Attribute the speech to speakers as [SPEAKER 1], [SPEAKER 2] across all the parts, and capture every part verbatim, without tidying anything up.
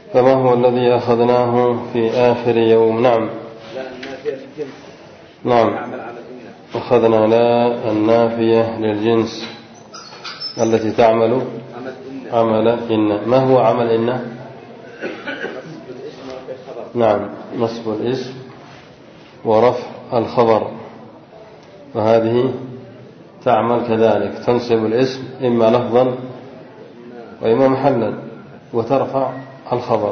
[SPEAKER 1] فما هو الذي أخذناه في آخر يوم؟ نعم.
[SPEAKER 2] لا النافية للجنس.
[SPEAKER 1] نعم.
[SPEAKER 2] عمل عمل إن.
[SPEAKER 1] أخذنا لا النافية للجنس التي تعمل
[SPEAKER 2] عمل إن.
[SPEAKER 1] عمل إن. ما هو عمل إن؟
[SPEAKER 2] نصب الاسم ورفع الخبر.
[SPEAKER 1] نعم، نصب الاسم ورفع الخبر، فهذه تعمل كذلك، تنصب الاسم إما لفظا وإما محلا وترفع الخبر.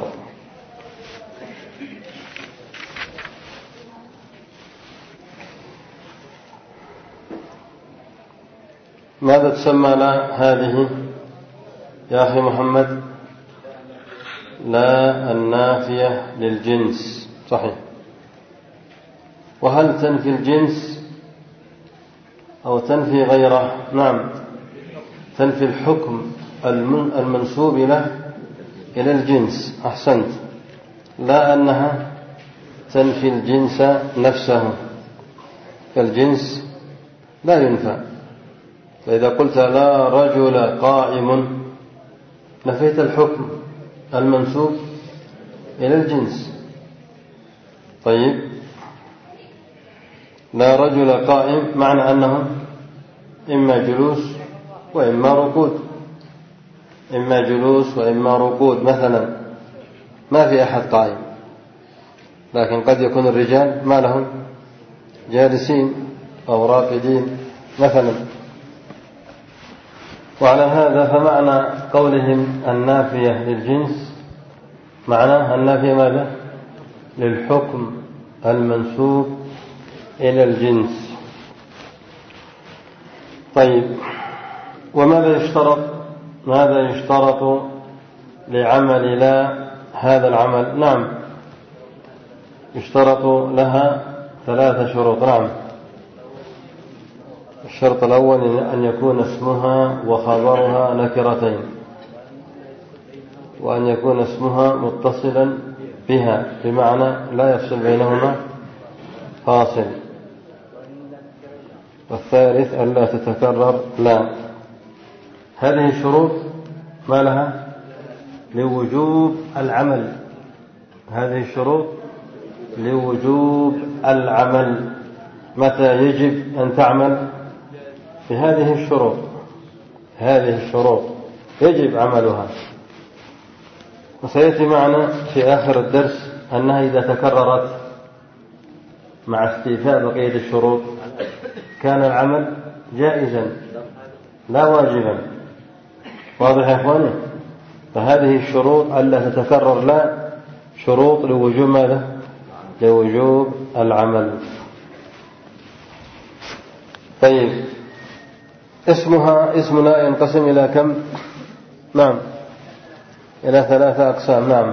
[SPEAKER 1] ماذا تسمى لا هذه يا أخي محمد؟ لا النافية للجنس، صحيح. وهل تنفي الجنس أو تنفي غيره؟ نعم، تنفي الحكم المنسوب له إلى الجنس. أحسنت. لا أنها تنفي الجنس نفسه، فالجنس لا ينفى. فإذا قلت لا رجل قائم نفيت الحكم المنسوب إلى الجنس. طيب، لا رجل قائم معنى أنه إما جلوس وإما ركود، إما جلوس وإما ركود. مثلا ما في أحد قائم، لكن قد يكون الرجال ما لهم جالسين أو راقدين مثلا. وعلى هذا فمعنى قولهم النافية للجنس معناه النافية ماذا؟ للحكم المنسوب إلى الجنس. طيب، وماذا يشترط؟ ماذا يشترط لعمل لا هذا العمل؟ نعم، يشترط لها ثلاثة شروط. نعم. الشرط الأول أن يكون اسمها وخبرها نكرتين، وأن يكون اسمها متصلا بها بمعنى لا يفصل بينهما فاصل. والثالث ألا تتكرر لا. هذه الشروط ما لها؟ لوجوب العمل. هذه الشروط لوجوب العمل. متى يجب أن تعمل؟ بهذه الشروط. هذه الشروط يجب عملها. وسيأتي معنا في آخر الدرس أنها إذا تكررت مع استيفاء بقية الشروط كان العمل جائزا لا واجبا. واضح يا إخواني؟ فهذه الشروط ألا تتكرر لا شروط لوجوب ماذا؟ لوجوب العمل. طيب، اسمها اسم لا ينقسم إلى كم؟ نعم، إلى ثلاثة أقسام. نعم،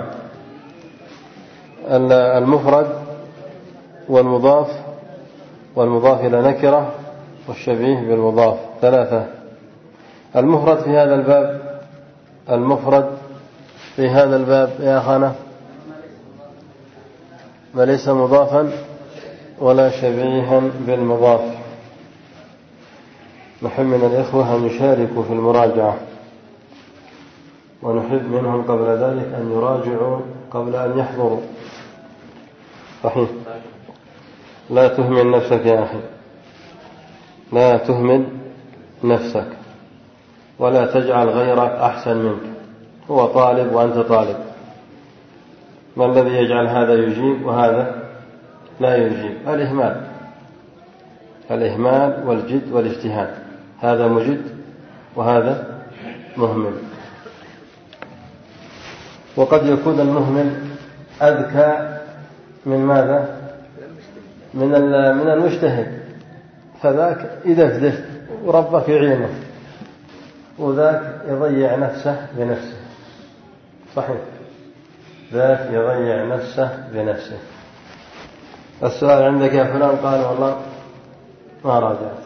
[SPEAKER 1] المفرد والمضاف والمضاف إلى نكرة والشبيه بالمضاف. ثلاثة. المفرد في هذا الباب، المفرد في هذا الباب يا أخانا ما ليس مضافا ولا شبيها بالمضاف. نحب من الإخوة أن يشاركوا في المراجعة، ونحب منهم قبل ذلك أن يراجعوا قبل أن يحضروا. صحيح. لا تهمل نفسك يا أخي، لا تهمل نفسك، ولا تجعل غيرك أحسن منك. هو طالب وأنت طالب، ما الذي يجعل هذا يجيب وهذا لا يجيب؟ الإهمال. الإهمال والجد والاجتهاد. هذا مجد وهذا مهمل. وقد يكون المهمل أذكى من ماذا؟ من من المجتهد. فذاك إذا فدت وربك يعينه، وذاك يضيع نفسه بنفسه. صحيح، ذاك يضيع نفسه بنفسه. السؤال عندك يا فلان؟ قال والله ما راجعت.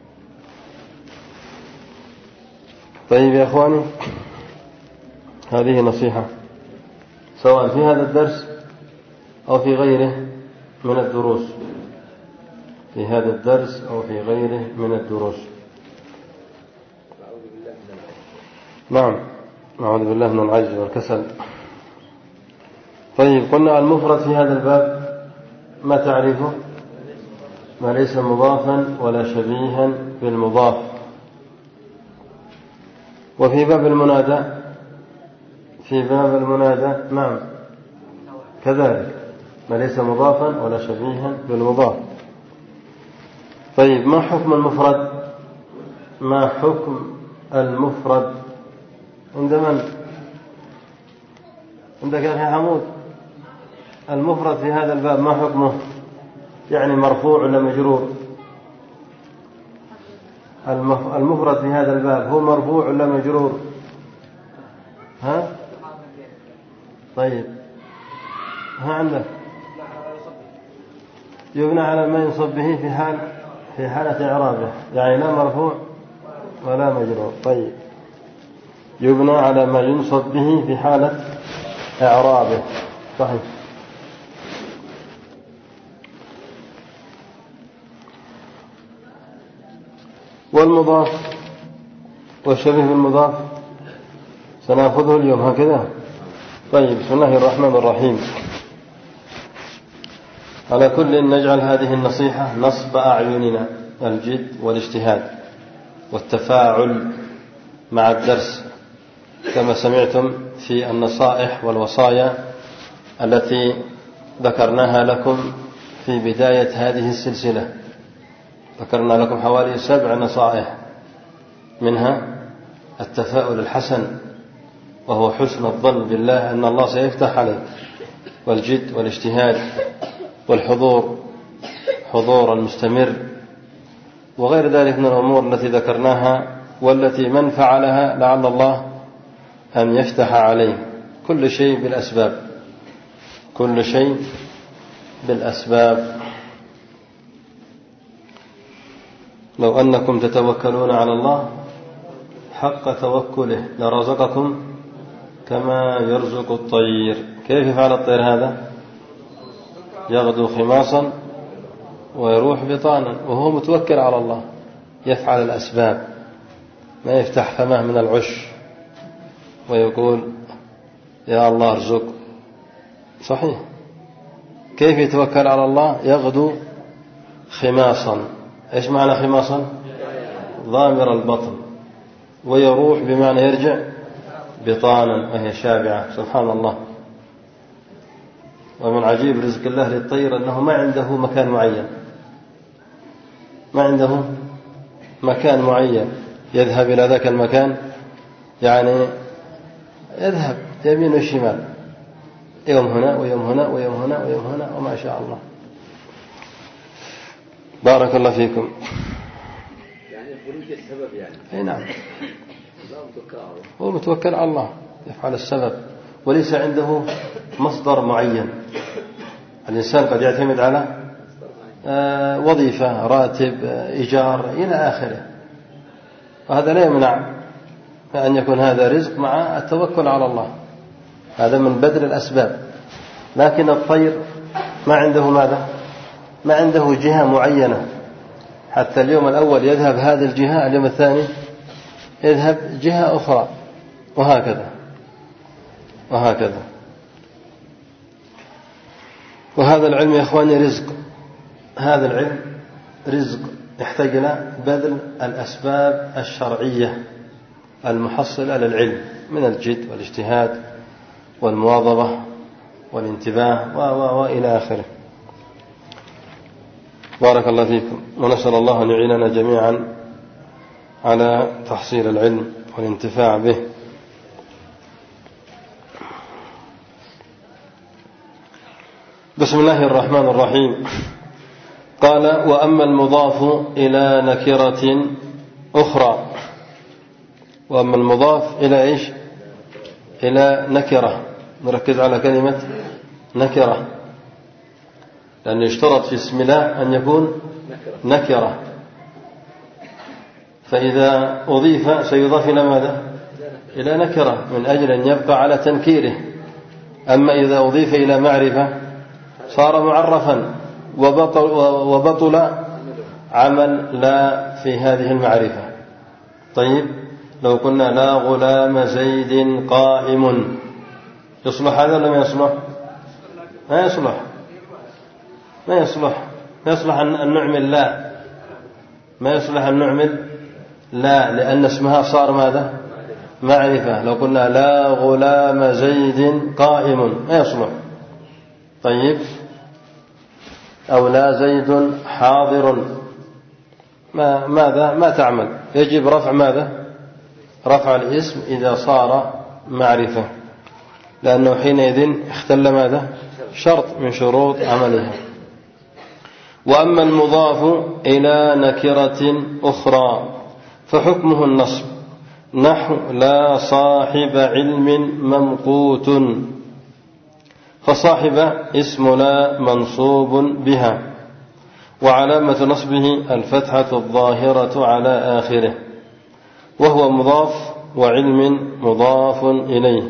[SPEAKER 1] طيب يا أخواني، هذه نصيحة سواء في هذا الدرس أو في غيره من الدروس، في هذا الدرس أو في غيره من الدروس. نعم، نعوذ بالله من العجز والكسل. طيب قلنا المفرد في هذا الباب ما تعرفه؟ ما ليس مضافا ولا شبيها بالمضاف. وفي باب المنادى في باب المنادى نعم كذلك ما ليس مضافا ولا شبيها بالمضاف. طيب ما حكم المفرد؟ ما حكم المفرد عند من؟ عندك يا أخي حمود؟ المفرد في هذا الباب ما حكمه؟ يعني مرفوع ولا مجرور؟ المفرد في هذا الباب هو مرفوع ولا مجرور؟ ها؟ طيب ها عندك يبنى على ما ينصب به في حال في حالة إعرابه، يعني لا مرفوع ولا مجرور. طيب يبنى على ما ينصب به في حالة إعرابه، صحيح. والمضاف والشبيه بالمضاف سنأخذه اليوم هكذا. طيب بسم الله الرحمن الرحيم. على كل نجعل هذه النصيحة نصب أعيننا الجد والاجتهاد والتفاعل مع الدرس كما سمعتم في النصائح والوصايا التي ذكرناها لكم في بداية هذه السلسلة. ذكرنا لكم حوالي سبع نصائح، منها التفاؤل الحسن وهو حسن الظن بالله أن الله سيفتح عليك، والجد والاجتهاد والحضور حضور المستمر، وغير ذلك من الأمور التي ذكرناها والتي من فعلها لعل الله أن يفتح عليه. كل شيء بالأسباب، كل شيء بالأسباب. لو أنكم تتوكلون على الله حق توكله لرزقكم كما يرزق الطير. كيف يفعل الطير هذا؟ يغدو خماصا ويروح بطانا، وهو متوكل على الله يفعل الأسباب، ما يفتح فمه من العش ويقول يا الله ارزق. صحيح. كيف يتوكل على الله؟ يغدو خماصا. ايش معنى خماصا؟ ضامر البطن. ويروح بمعنى يرجع بطانا وهي شابعة. سبحان الله. ومن عجيب رزق الله للطير أنه ما عنده مكان معين، ما عنده مكان معين يذهب إلى ذاك المكان، يعني يذهب يمين وشمال، يوم هنا ويوم هنا ويوم هنا ويوم هنا، وما شاء الله. بارك الله فيكم.
[SPEAKER 2] يعني الخروج السبب يعني.
[SPEAKER 1] أي نعم. هو متوكل على الله يفعل السبب، وليس عنده مصدر معين. الإنسان قد يعتمد على وظيفة، راتب، إيجار إلى آخره، وهذا لا يمنع أن يكون هذا رزق مع التوكل على الله، هذا من بذل الأسباب. لكن الطير ما عنده ماذا؟ ما عنده جهة معينة، حتى اليوم الأول يذهب هذه الجهة، اليوم الثاني يذهب جهة أخرى، وهكذا وهكذا. وهذا العلم يا إخواني رزق، هذا العلم رزق يحتاج إلى بذل الأسباب الشرعية المحصلة للعلم من الجد والاجتهاد والمواظبة والانتباه وإلى آخره. بارك الله فيكم، ونسأل الله أن يعيننا جميعا على تحصيل العلم والانتفاع به. بسم الله الرحمن الرحيم. قال وأما المضاف إلى نكرة أخرى. وأما المضاف إلى إيش؟ إلى نكرة. نركز على كلمة نكرة، لأنه يشترط في اسم الله أن يكون نكرة، فإذا أضيف سيضاف إلى ماذا؟ إلى نكرة، من أجل أن يبقى على تنكيره. أما إذا أضيف إلى معرفة صار معرفا وبطل, وبطل عمل لا في هذه المعرفة. طيب لو قلنا لا غلام زيد قائم، يصلح هذا ولا ما يصلح؟ ما يصلح ما يصلح ما يصلح أن نعمل لا ما يصلح أن نعمل لا لأن اسمها صار ماذا معرفة. لو قلنا لا غلام زيد قائم ما يصلح. طيب أو لا زيد حاضر ما ماذا ما تعمل. يجب رفع ماذا رفع الاسم إذا صار معرفة لأنه حينئذ اختل ماذا شرط من شروط عملها. وأما المضاف إلى نكرة أخرى فحكمه النصب نحو لا صاحب علم ممقوت. فصاحب اسم لا منصوب بها وعلامة نصبه الفتحة الظاهرة على آخره وهو مضاف وعلم مضاف إليه.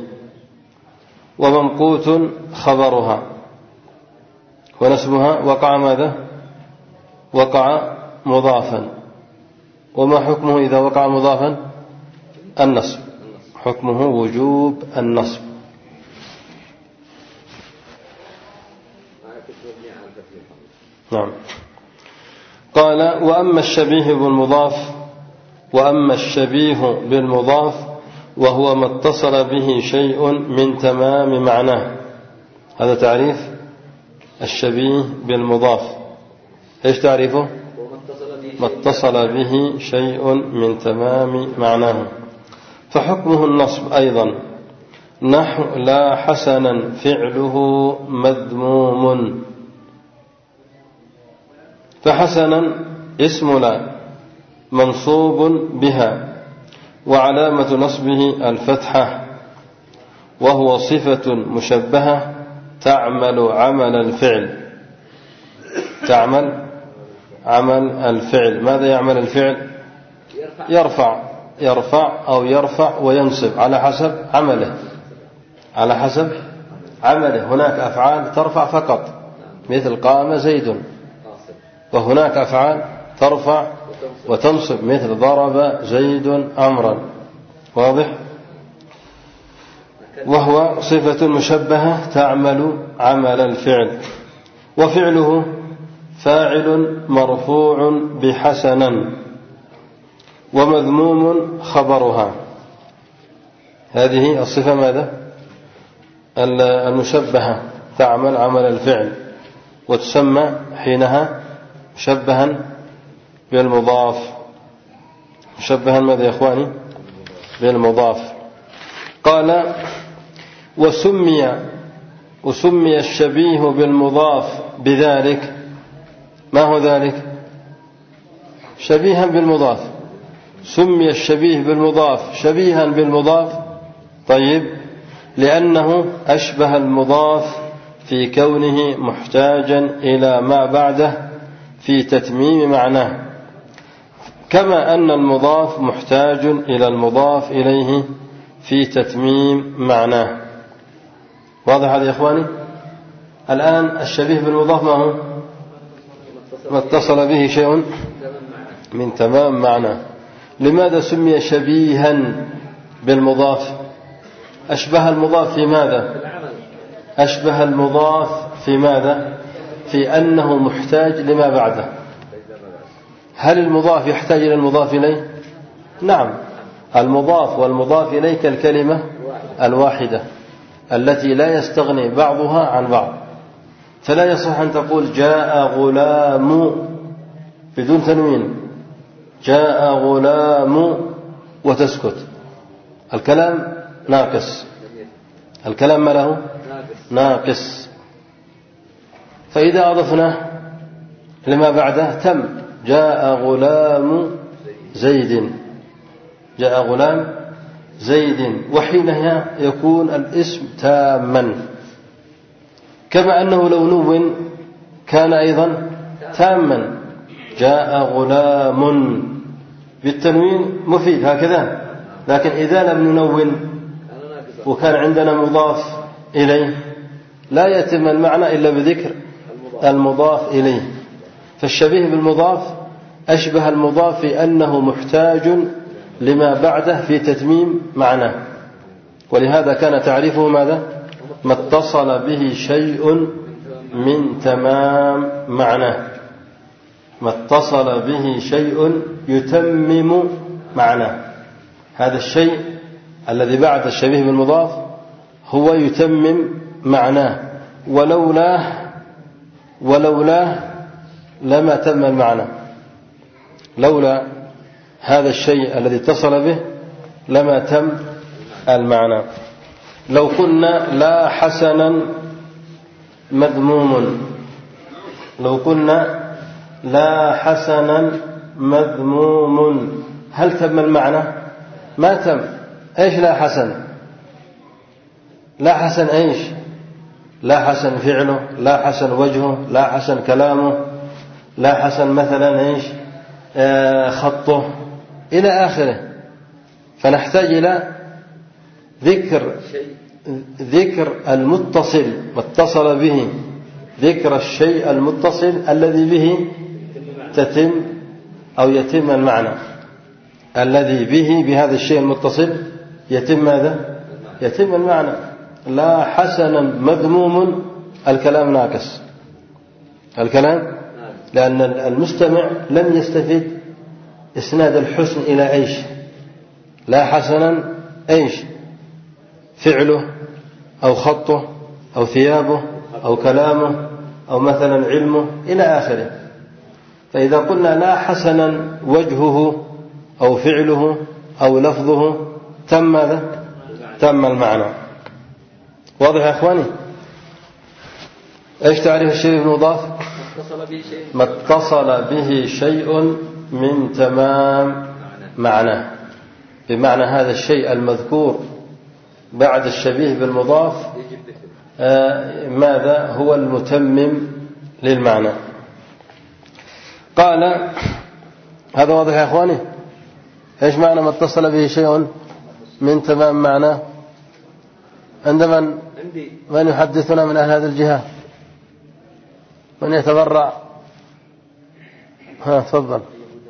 [SPEAKER 1] وممقوت خبرها ونسبها وقع ماذا وقع مضافا. وما حكمه إذا وقع مضافا النصب حكمه وجوب النصب. نعم. قال وأما الشبيه بالمضاف وأما الشبيه بالمضاف وهو ما اتصل به شيء من تمام معناه. هذا تعريف الشبيه بالمضاف. ايش تعريفه ما اتصل به شيء من تمام معناه. فحكمه النصب أيضا نحو لا حسنا فعله مذموم. فحسنا اسم لا منصوب بها وعلامة نصبه الفتحة وهو صفة مشبهة تعمل عمل الفعل تعمل عمل الفعل. ماذا يعمل الفعل يرفع يرفع أو يرفع وينصب على حسب عمله على حسب عمله. هناك أفعال ترفع فقط مثل قام زيد وهناك أفعال ترفع وتنصب مثل ضرب زيد عمرا. واضح. وهو صفة مشبهة تعمل عمل الفعل. وفعله فاعل مرفوع بحسنا ومذموم خبرها. هذه الصفة ماذا المشبهة تعمل عمل الفعل وتسمى حينها مشبها بالمضاف. مشبها ماذا يا إخواني بالمضاف. قال وسمي وسمي الشبيه بالمضاف بذلك. ما هو ذلك شبيها بالمضاف. سمي الشبيه بالمضاف شبيها بالمضاف. طيب لأنه أشبه المضاف في كونه محتاجا إلى ما بعده في تتميم معناه كما أن المضاف محتاج إلى المضاف إليه في تتميم معناه. واضح هذا يا إخواني. الآن الشبيه بالمضاف ما هو ما اتصل به شيء من تمام معناه. لماذا سمي شبيها بالمضاف؟ أشبه المضاف في ماذا أشبه المضاف في ماذا في أنه محتاج لما بعده. هل المضاف يحتاج إلى المضاف إليه؟ نعم. المضاف والمضاف إليه كالكلمة الواحدة التي لا يستغني بعضها عن بعض. فلا يصح أن تقول جاء غلام بدون تنوين جاء غلام وتسكت. الكلام ناقص. الكلام ما له ناقص. فإذا أضفنا لما بعده تم جاء غلام زيد جاء غلام زيد وحينها يكون الاسم تاما كما أنه لو نون كان أيضا تاما. جاء غلام بالتنوين مفيد هكذا. لكن إذا لم ننون وكان عندنا مضاف إليه لا يتم المعنى إلا بذكر المضاف إليه. فالشبيه بالمضاف أشبه المضاف في أنه محتاج لما بعده في تتميم معناه. ولهذا كان تعريفه ماذا ما اتصل به شيء من تمام معناه، ما اتصل به شيء يتمم معناه. هذا الشيء الذي بعد الشبيه بالمضاف هو يتمم معناه، ولولاه ولولاه لما تم المعنى. لولا هذا الشيء الذي اتصل به لما تم المعنى. لو قلنا لا حسنا مذموم، لو قلنا لا حسنا مذموم، هل تم المعنى؟ ما تم. ايش لا حسن؟ لا حسن ايش؟ لا حسن فعله، لا حسن وجهه، لا حسن كلامه، لا حسن مثلا ايش آه خطه الى اخره. فنحتاج الى ذكر ذكر المتصل ما اتصل به، ذكر الشيء المتصل الذي به تتم أو يتم المعنى، الذي به بهذا الشيء المتصل يتم ماذا؟ يتم المعنى. لا حسنا مذموم، الكلام ناقص، الكلام، لأن المستمع لم يستفد إسناد الحسن إلى إيش؟ لا حسنا إيش؟ فعله أو خطه أو ثيابه أو كلامه أو مثلا علمه إلى آخره. فإذا قلنا لا حسنا وجهه أو فعله أو لفظه تم ماذا؟ تم المعنى. واضح يا أخواني؟ إيش تعريف الشيء المضاف؟ ما اتصل به شيء من تمام معناه، بمعنى هذا الشيء المذكور بعد الشبيه بالمضاف آه ماذا هو المتمم للمعنى. قال هذا واضح يا أخواني؟ إيش معنى ما اتصل به شيء من تمام معناه؟ عندما من يحدثنا من أهل هذه الجهة؟ من يتبرع؟ ها تفضل.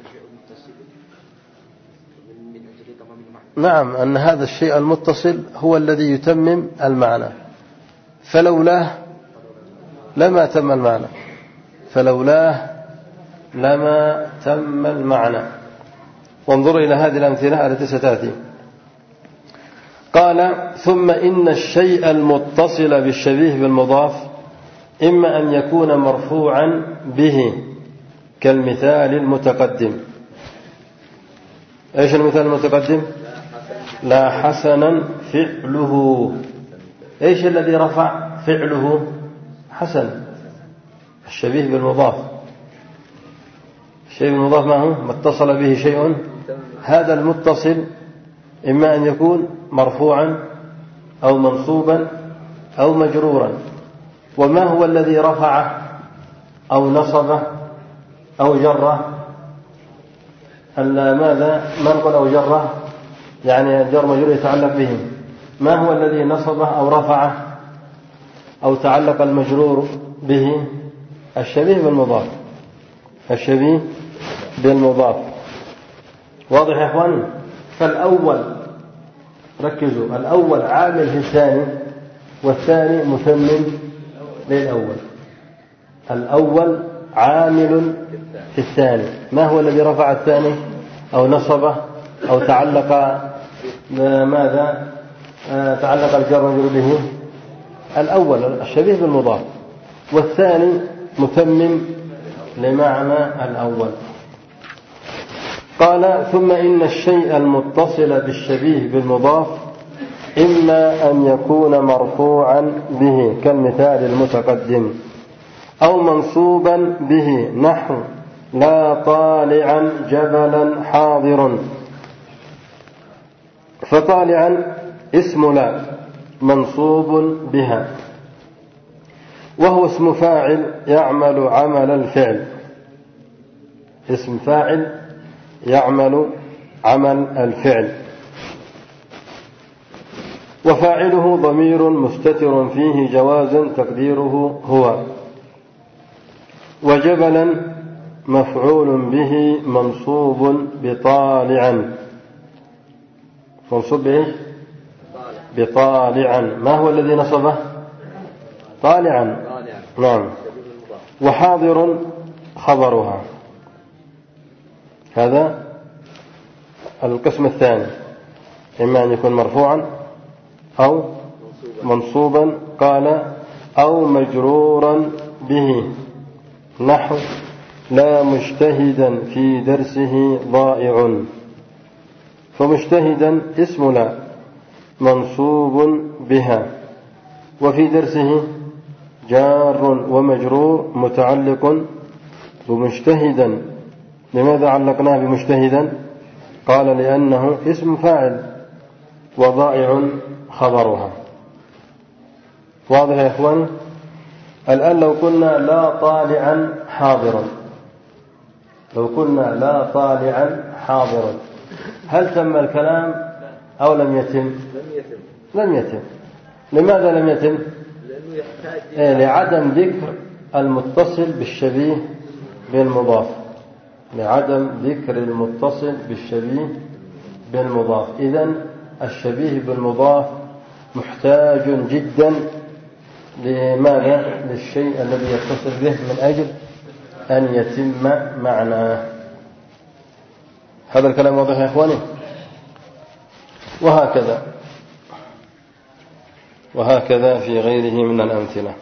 [SPEAKER 1] نعم، أن هذا الشيء المتصل هو الذي يتمم المعنى، فلولاه لما تم المعنى، فلولاه لما تم المعنى. وانظر إلى هذه الأمثلة التي ستأتي. قال ثم إن الشيء المتصل بالشبيه بالمضاف إما أن يكون مرفوعا به كالمثال المتقدم. إيش المثال المتقدم؟ لا حسنا فعله. إيش الذي رفع فعله حسن؟ الشبيه بالمضاف. الشيء بالمضاف ما هو؟ ما اتصل به شيء. هذا المتصل إما أن يكون مرفوعا أو منصوبا أو مجرورا. وما هو الذي رفعه أو نصبه أو جره؟ ماذا؟ ما نقول أو جره؟ يعني الجر مجرور يتعلق به. ما هو الذي نصبه أو رفعه أو تعلق المجرور به؟ الشبيه بالمضاف. الشبيه بالمضاف. واضح يا أخواني؟ فالأول ركزوا، الأول عامل في الثاني، والثاني متمم للأول. الأول عامل في الثاني. ما هو الذي رفع الثاني أو نصبه أو تعلق ماذا؟ تعلق الجر مجرور به؟ الأول الشبيه بالمضاف، والثاني متمم لمعنى الأول. قال ثم إن الشيء المتصل بالشبيه بالمضاف إما أن يكون مرفوعا به كالمثال المتقدم أو منصوبا به نحو لا طالعا جبلا حاضر. فطالعا اسم لا منصوب بها، وهو اسم فاعل يعمل عمل الفعل. اسم فاعل يعمل عمل الفعل، وفاعله ضمير مستتر فيه جواز تقديره هو. وجبلا مفعول به منصوب بطالعا. منصوب به بطالعا. ما هو الذي نصبه؟ طالعا. نعم. وحاضر خبرها. هذا القسم الثاني، إما أن يكون مرفوعا أو منصوبا، قال أو مجرورا به، نحو لا مجتهدا في درسه ضائع. فمجتهدا اسم لا منصوب بها، وفي درسه جار ومجرور متعلق بمجتهدا. لماذا علقناه بمجتهدا؟ قال لأنه اسم فاعل وضائع خبرها. واضح يا إخواني؟ الآن لو قلنا لا طالعا حاضرا، لو قلنا لا طالعا حاضرا، هل تم الكلام أو لم يتم؟ لم يتم. لماذا لم يتم؟ إيه، لعدم ذكر المتصل بالشبيه بالمضاف، لعدم ذكر المتصل بالشبيه بالمضاف. إذن الشبيه بالمضاف محتاج جدا لماذا؟ للشيء الذي يتصل به من أجل أن يتم معناه. هذا الكلام واضح يا إخواني؟ وهكذا وهكذا في غيره من الأمثلة.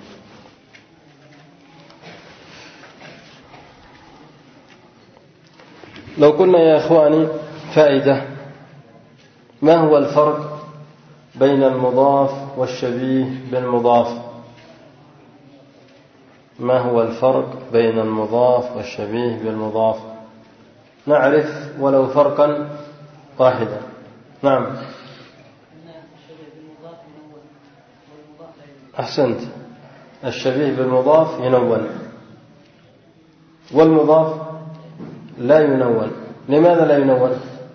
[SPEAKER 1] لو قلنا يا إخواني فائدة، ما هو الفرق بين المضاف والشبيه بالمضاف؟ ما هو الفرق بين المضاف والشبيه بالمضاف؟ نعرف ولو فرقا واحدا. نعم، أحسنت. الشبيه بالمضاف ينون، والمضاف لا ينون. لماذا لا ينون؟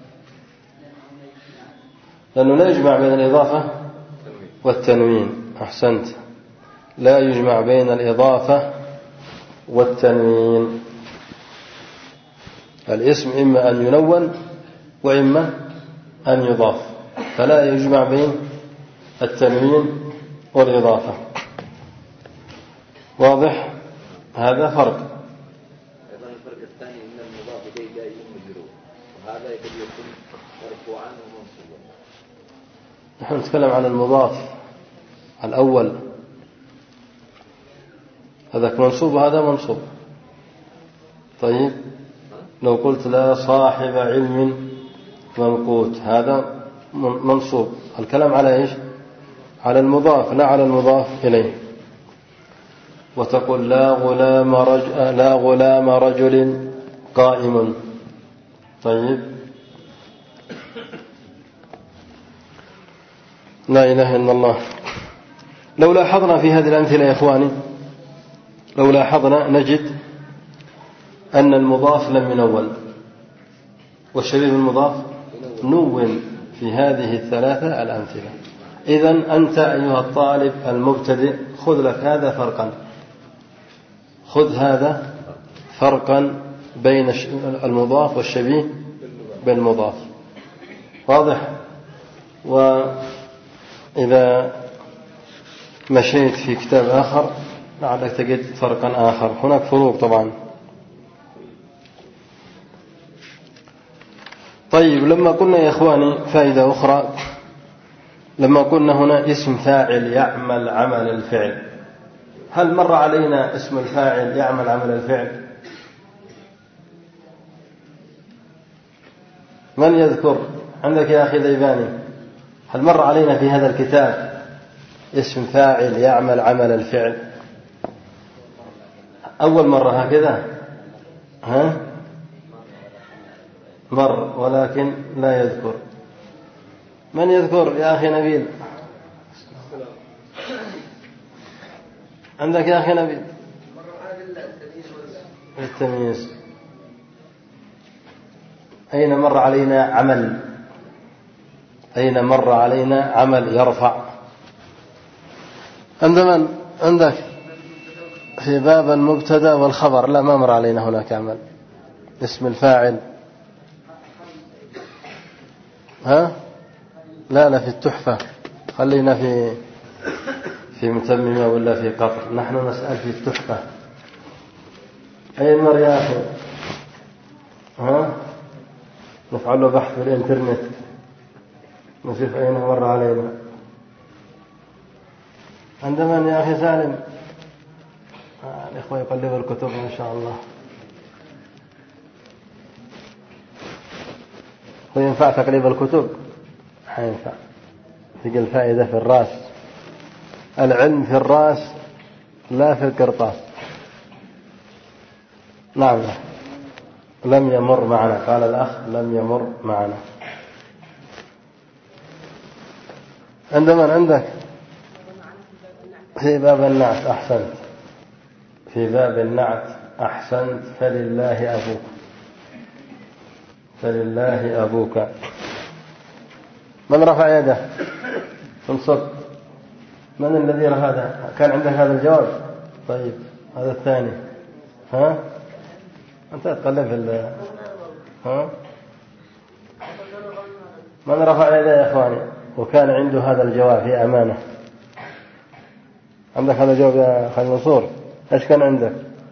[SPEAKER 1] لأنه لا يجمع بين الإضافة والتنوين. أحسنت، لا يجمع بين الإضافة والتنوين. الاسم إما أن ينون وإما أن يضاف، فلا يجمع بين التنوين والإضافة. واضح؟ هذا فرق.
[SPEAKER 2] أيضا الفرق الثاني أن المضاف إليه جائز مجرور، وهذا يجب يكون مرفوعا ومنصوبا.
[SPEAKER 1] نحن نتكلم عن المضاف الأول، هذاك منصوب وهذا منصوب. طيب لو قلت لا صاحب علم ممقوت، هذا منصوب. الكلام على إيش؟ على المضاف لا على المضاف إليه. وتقول لا غلام رجل, لا غلام رجل قائم. طيب لا إله إلا الله. لو لاحظنا في هذه الأمثلة يا إخواني، لو لاحظنا نجد أن المضاف لم ينون، والشبيه بالمضاف نون في هذه الثلاثة الأمثلة. إذن أنت أيها الطالب المبتدئ خذ لك هذا فرقا، خذ هذا فرقا بين المضاف والشبيه بالمضاف. واضح؟ وإذا مشيت في كتاب آخر لعلك تجد فرقا آخر. هناك فروق طبعا. طيب لما قلنا يا إخواني فائدة أخرى، لما قلنا هنا اسم فاعل يعمل عمل الفعل، هل مر علينا اسم الفاعل يعمل عمل الفعل؟ من يذكر؟ عندك يا أخي ذيباني، هل مر علينا في هذا الكتاب اسم فاعل يعمل عمل الفعل؟ أول مرة هكذا؟ ها؟ مر ولكن لا يذكر. من يذكر يا أخي نبيل؟ عندك يا أخي نبيل؟ التمييز. أين مر علينا عمل؟ أين مر علينا عمل يرفع؟ عند من؟ عندك في باب المبتدا والخبر. لا، ما مر علينا هناك عمل. اسم الفاعل ها؟ لا لا، في التحفة. خلينا في في متممة ولا في قطر؟ نحن نسأل في التحفة. أين مر يا أخي؟ ها؟ نفعل له بحث في الإنترنت نشوف أين مر علينا. عندما يا أخي سالم آه الإخوة يقلبوا الكتب إن شاء الله. وينفع تقليب الكتب؟ حينفع. تلقى الفائدة في الرأس. العلم في الرأس لا في القرطاس. نعم. لم يمر معنا، قال الأخ لم يمر معنا. عندما عندك في باب النعت أحسنت، في باب النعت أحسنت. فلله أبوك، فلله أبوك. من رفع يده؟ انصب. من الذي رفع يده؟ كان عندك هذا الجواب؟ طيب هذا الثاني. ها أنت تقلب في ال ها من رفع يده يا إخواني وكان عنده هذا الجواب في أمانة؟ عندك هذا الجواب يا أخي منصور؟ إيش كان عندك؟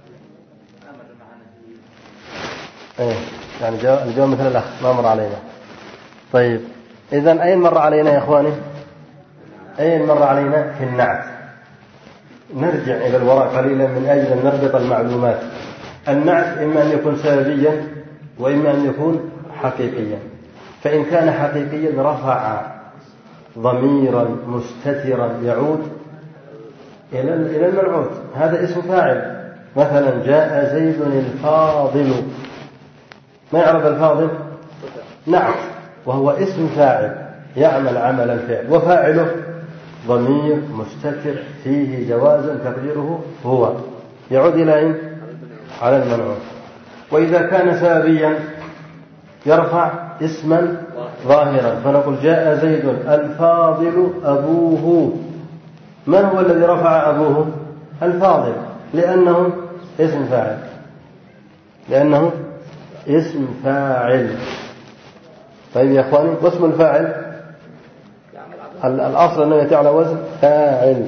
[SPEAKER 1] إيه يعني الجواب مثل الأخ ما مر علينا. طيب إذن أين مر علينا يا إخواني؟ أين مر علينا؟ في النعت. نرجع إلى الوراء قليلا من أجل أن نربط المعلومات. النعت إما أن يكون سببيا وإما أن يكون حقيقيا. فإن كان حقيقيا رفع ضميرا مستترا يعود إلى المنعوت، هذا اسم فاعل. مثلا جاء زيد الفاضل، ما يعرف الفاضل؟ نعت، وهو اسم فاعل يعمل عمل الفعل، وفاعله ضمير مستتر فيه جواز تقديره هو، يعود إلى أين؟ على المنعوت. وإذا كان سببيا يرفع اسما ظاهرا، فنقول جاء زيد الفاضل أبوه. من هو الذي رفع أبوه؟ الفاضل، لأنه اسم فاعل، لأنه اسم فاعل. طيب يا أخواني، واسم الفاعل الأصل أنه يأتي على وزن فاعل،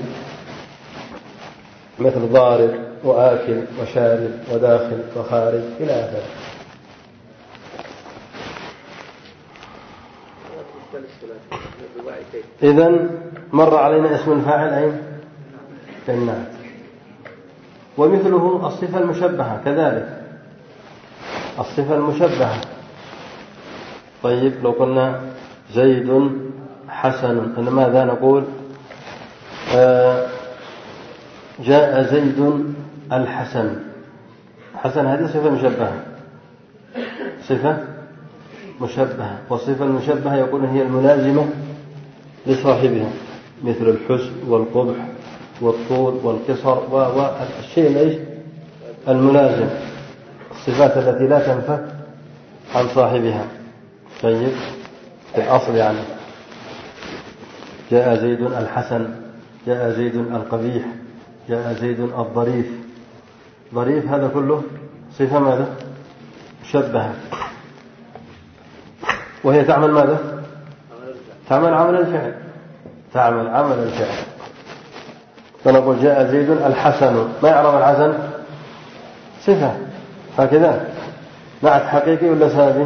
[SPEAKER 1] مثل ضارب وآكل وشارب وداخل وخارج إلى آخره. إذن مر علينا اسم الفاعل أين؟ في النعت. ومثله الصفة المشبهة كذلك، الصفة المشبهة. طيب لو قلنا زيد حسن، ماذا نقول؟ آه جاء زيد الحسن. حسن هذه صفة مشبهة، صفة مشبهة. والصفة المشبهة يقول هي الملازمة لصاحبها، مثل الحسن والقبح والطول والقصر والشيء ليش الملازم، الصفات التي لا تنفك عن صاحبها. طيب في الأصل يعني جاء زيد الحسن، جاء زيد القبيح، جاء زيد الظريف. ظريف هذا كله صفة ماذا؟ مشبهة، وهي تعمل ماذا؟ تعمل عمل الفعل، تعمل عمل الفعل. فنقول جاء زيد الحسن، ما يعرف الحسن؟ صفة هكذا. نعت حقيقي ولا سابي؟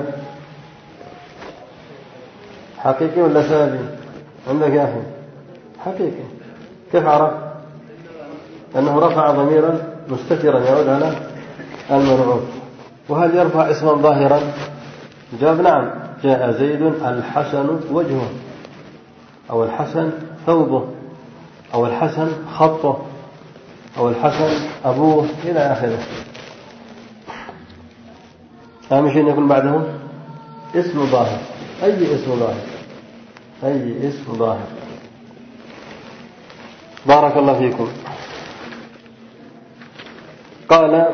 [SPEAKER 1] حقيقي ولا سابي؟ عندك يا أخي حقيقي. كيف عرف؟ أنه رفع ضميرا مستترا يعود على المنعوت. وهل يرفع اسما ظاهرا؟ جواب نعم. جاء زيد الحسن وجهه، أو الحسن ثوبه، أو الحسن خطه، أو الحسن أبوه إلى آخره. أهم شيء يكون بعده اسم ظاهر. أي اسم ظاهر، أي اسم ظاهر. بارك الله فيكم. قال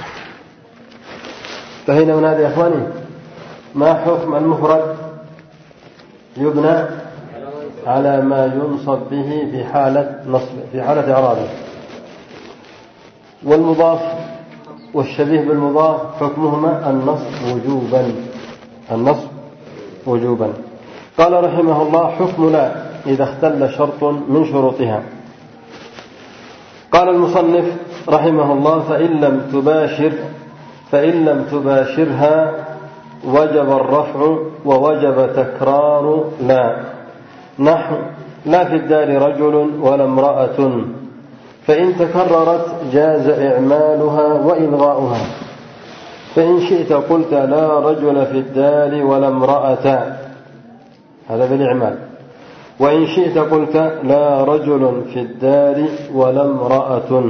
[SPEAKER 1] فهنا من هذا يا إخواني ما حكم المفرد يبنى على ما ينصب به في حالة نصب، في حالة إعرابه. والمضاف والشبيه بالمضاف حكمهما النصب وجوبا، النصب وجوبا. قال رحمه الله حكم لا إذا اختل شرط من شروطها. قال المصنف رحمه الله: فإن لم تباشر فإن لم تباشرها وجب الرفع ووجب تكرار لا، نحو: لا في الدار رجل ولا امرأة، فإن تكررت جاز إعمالها وإلغاؤها. فإن شئت قلت: لا رجل في الدار ولا امرأة، هذا بالإعمال. وإن شئت قلت: لا رجل في الدار ولا امرأة.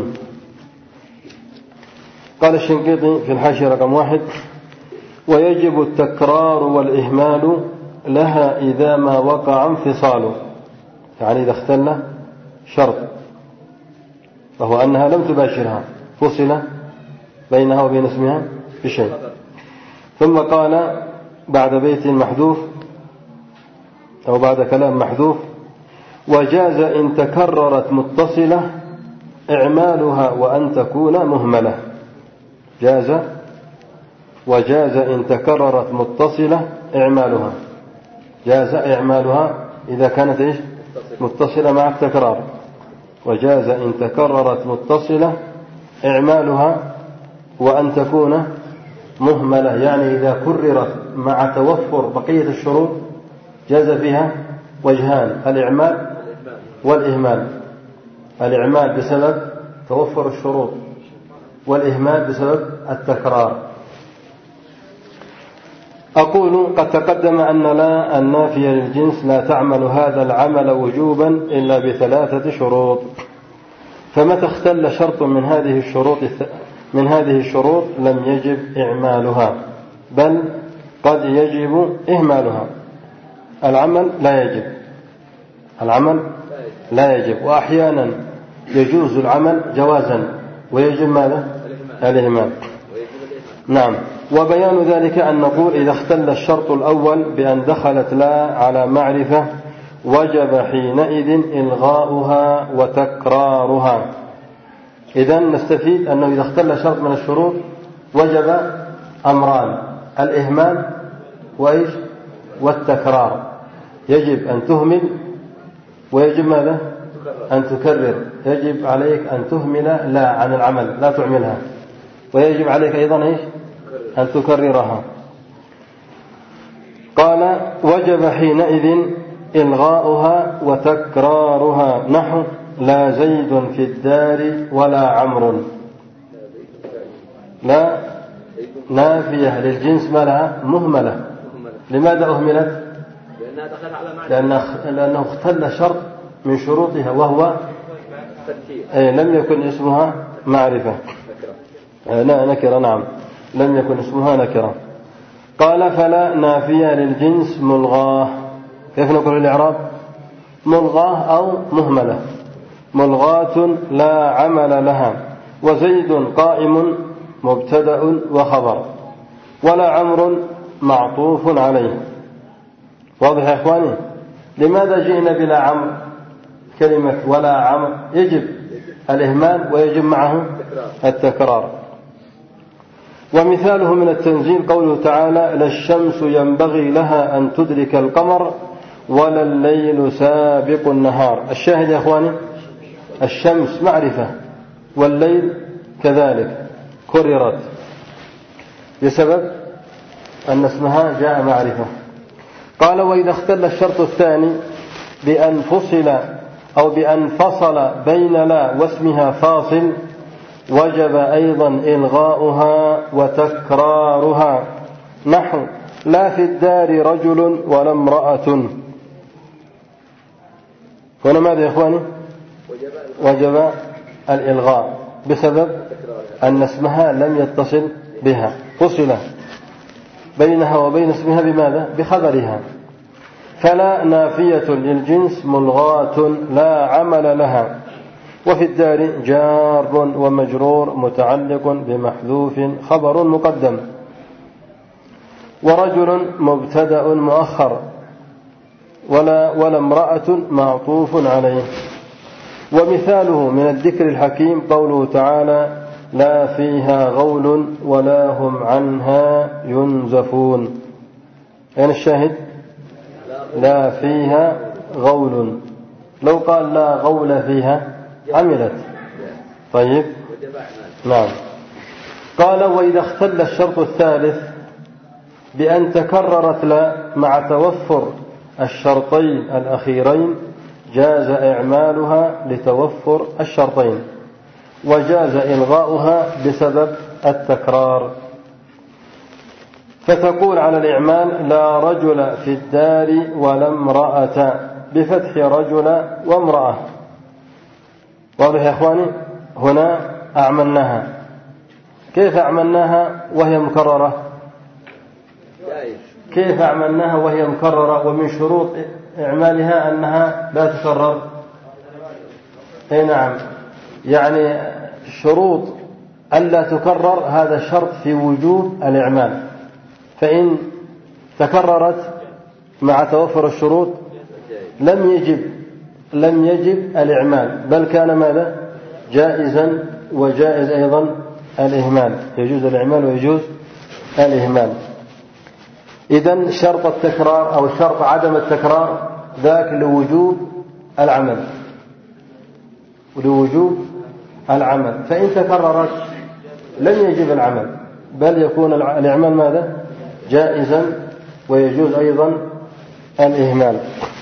[SPEAKER 1] قال الشنقيطي في الحاشية رقم واحد: ويجب التكرار والإهمال لها إذا ما وقع انفصال، يعني إذا اختل شرط، وهو أنها لم تباشرها، فصل بينها وبين اسمها بشيء. ثم قال بعد بيت محذوف أو بعد كلام محذوف: وجاز إن تكررت متصلة إعمالها وأن تكون مهملة. جاز وجاز إن تكررت متصلة إعمالها، جاز إعمالها إذا كانت إيش؟ متصلة مع التكرار. وجاز إن تكررت متصلة إعمالها وأن تكون مهملة، يعني إذا كررت مع توفر بقية الشروط جاز فيها وجهان: الإعمال والإهمال. الإعمال بسبب توفر الشروط، والإهمال بسبب التكرار. أقول: قد تقدم أن لا النافية للجنس لا تعمل هذا العمل وجوبا إلا بثلاثة شروط، فمتى اختل شرط من هذه الشروط من هذه الشروط لم يجب إعمالها، بل قد يجب إهمالها. العمل لا يجب، العمل لا يجب، وأحيانا يجوز العمل جوازا ويجب ماذا؟ الإهمال. نعم. وبيان ذلك أن نقول: إذا اختل الشرط الأول بأن دخلت لا على معرفة وجب حينئذ إلغاؤها وتكرارها. إذن نستفيد أنه إذا اختل شرط من الشروط وجب أمران: الإهمال وإيش؟ والتكرار. يجب أن تهمل ويجب ماذا؟ أن تكرر. يجب عليك أن تهمل لا عن العمل، لا تعملها، ويجب عليك أيضا إيش؟ أن تكررها. قال: وجب حينئذ إلغاؤها وتكرارها، نحو: لا زيد في الدار ولا عمرو. لا نافية للجنس ما لها؟ مهملة. لماذا أهملت؟ لأنه اختل شرط من شروطها، وهو أي لم يكن اسمها معرفة، لا نكرة. نعم، لم يكن اسمها نكرة. قال: فلا نافية للجنس ملغاه. كيف نقول الإعراب؟ ملغاه أو مهملة. ملغاة لا عمل لها. وزيد قائم مبتدأ وخبر، ولا عمرو معطوف عليه. واضح يا إخواني؟ لماذا جئنا بلا عمرو؟ كلمة ولا عمرو يجب الإهمال ويجب معه التكرار. ومثاله من التنزيل قوله تعالى: لا الشمس ينبغي لها أن تدرك القمر ولا الليل سابق النهار. الشاهد يا إخواني: الشمس معرفة، والليل كذلك كررت بسبب أن اسمها جاء معرفة. قال: وإذا اختل الشرط الثاني بأن فصل أو بأن فصل بين لا واسمها فاصل وجب أيضا إلغاؤها وتكرارها، نحو: لا في الدار رجل ولا امرأة. هنا ماذا يا إخواني؟ وجب الإلغاء بسبب أن اسمها لم يتصل بها، فصل بينها وبين اسمها بماذا؟ بخبرها. فلا نافية للجنس ملغاة لا عمل لها. وفي الدار جار ومجرور متعلق بمحذوف خبر مقدم، ورجل مبتدأ مؤخر، ولا ولا امرأة معطوف عليه. ومثاله من الذكر الحكيم قوله تعالى: لا فيها غول ولا هم عنها ينزفون. أين الشاهد؟ لا فيها غول. لو قال لا غول فيها عملت، طيب نعم. قال وإذا اختل الشرط الثالث بأن تكررت لا مع توفر الشرطين الأخيرين جاز إعمالها لتوفر الشرطين وجاز إلغاؤها بسبب التكرار. فتقول على الإعمال لا رجل في الدار ولا امرأة بفتح رجل وامرأة. واضح يا إخواني؟ هنا أعملناها. كيف أعملناها وهي مكررة؟ كيف أعملناها وهي مكررة ومن شروط إعمالها أنها لا تكرر؟ أي نعم، يعني شروط ألا تكرر هذا شرط في وجوب الإعمال، فإن تكررت مع توفر الشروط لم يجب لم يجب الإعمال، بل كان ماذا؟ جائزا، وجائز أيضا الإهمال، يجوز الإعمال ويجوز الإهمال. إذن شرط التكرار أو شرط عدم التكرار ذاك لوجوب العمل ولوجوب العمل، فإن تكررت لم يجب العمل بل يكون الإعمال ماذا؟ جائزا، ويجوز أيضا الإهمال.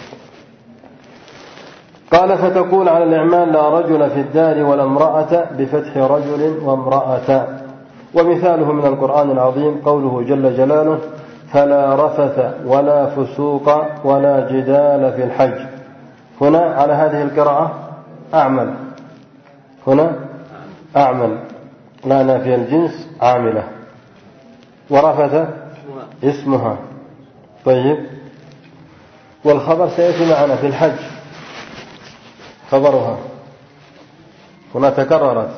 [SPEAKER 1] قال فتقول على الإعمال لا رجل في الدار ولا امرأة بفتح رجل وامرأة. ومثاله من القرآن العظيم قوله جل جلاله فلا رفث ولا فسوق ولا جدال في الحج. هنا على هذه القراءة أعمل، هنا أعمل لا نافي الجنس عاملة، ورفث اسمها. طيب، والخبر سيأتي معنا في الحج خبرها هنا تكررت.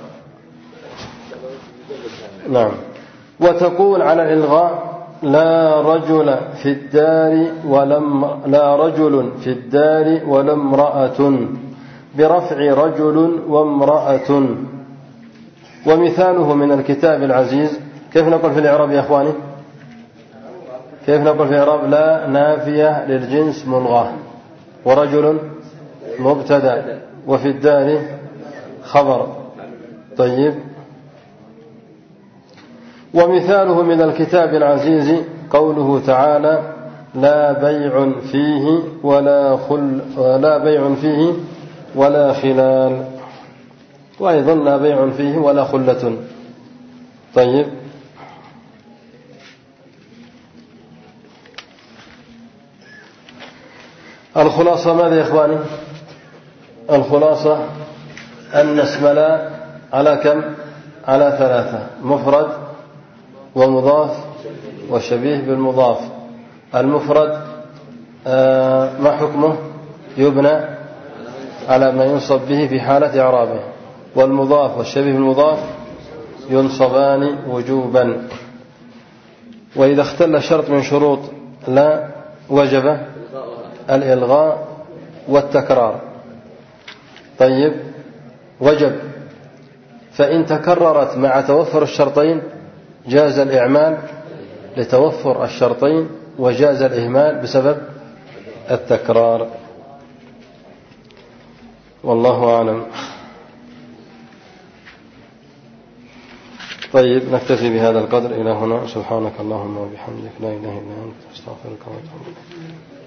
[SPEAKER 1] نعم. وتقول على الإلغاء لا رجل في الدار ولم لا رجل في الدار ولا امرأة برفع رجل وامرأة. ومثاله من الكتاب العزيز. كيف نقول في الإعراب يا أخواني؟ كيف نقول في الإعراب؟ لا نافية للجنس ملغاة، ورجل مبتدأ، وفي الدار خبر. طيب، ومثاله من الكتاب العزيز قوله تعالى لا بيع فيه ولا خل لا بيع فيه ولا خلال، وأيضا لا بيع فيه ولا خلة. طيب، الخلاصة ماذا يا إخواني؟ الخلاصة أن اسم لا على كم؟ على ثلاثة: مفرد ومضاف وشبيه بالمضاف. المفرد ما حكمه؟ يبنى على ما ينصب به في حالة إعرابه، والمضاف والشبيه بالمضاف ينصبان وجوبا. وإذا اختل شرط من شروط لا وجب الإلغاء والتكرار. طيب، وجب، فإن تكررت مع توفر الشرطين جاز الإعمال لتوفر الشرطين، وجاز الإهمال بسبب التكرار. والله أعلم. طيب، نكتفي بهذا القدر إلى هنا. سبحانك اللهم وبحمدك لا إله إلا أنت أستغفرك وأتوب إليك.